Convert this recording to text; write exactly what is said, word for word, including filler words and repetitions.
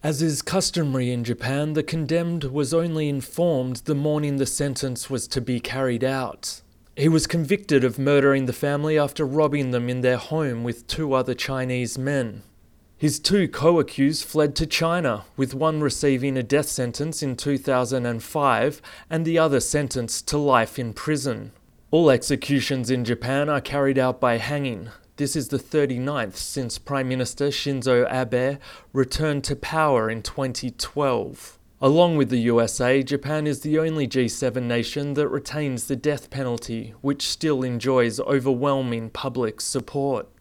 As is customary in Japan, the condemned was only informed the morning the sentence was to be carried out. He was convicted of murdering the family after robbing them in their home with two other Chinese men. His two co-accused fled to China, with one receiving a death sentence in two thousand five and the other sentenced to life in prison. All executions in Japan are carried out by hanging. This is the thirty-ninth since Prime Minister Shinzo Abe returned to power in twenty twelve. Along with the U S A, Japan is the only G seven nation that retains the death penalty, which still enjoys overwhelming public support.